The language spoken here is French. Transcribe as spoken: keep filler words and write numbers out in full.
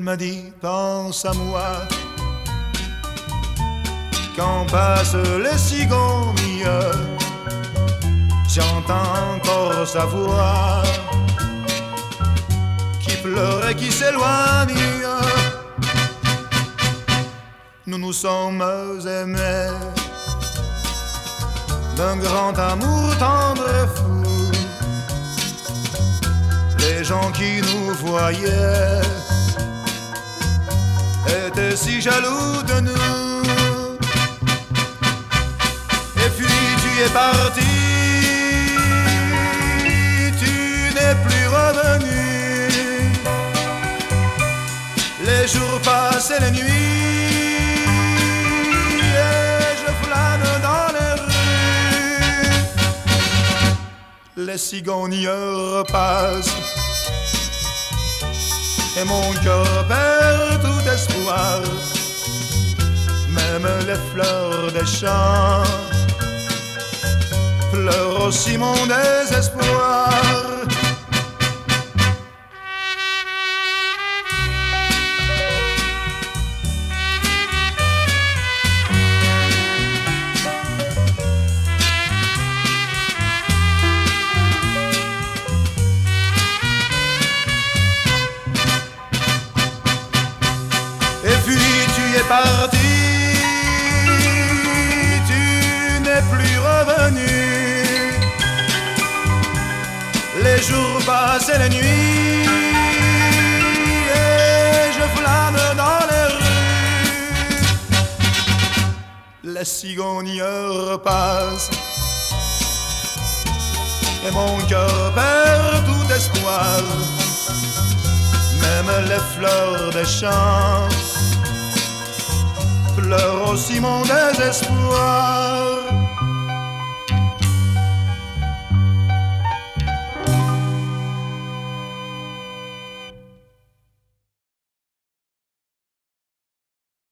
me dit pense à moi quand passent les cigognes, j'entends encore sa voix qui pleure et qui s'éloigne. Nous nous sommes aimés d'un grand amour tendre et fou. Les gens qui nous voyaient étaient si jaloux de nous. Et puis tu es parti, tu n'es plus revenu. Les jours passent et les nuits, et je flâne dans les rues. Les cigognes repassent et mon cœur perd tout espoir. Même les fleurs des champs pleurent aussi mon désespoir. Et puis tu es parti, tu n'es plus revenu. Les jours passent et les nuits, et je flâne dans les rues. Les cigognes repassent et mon cœur perd tout espoir. Même les fleurs des champs pleurent aussi mon désespoir.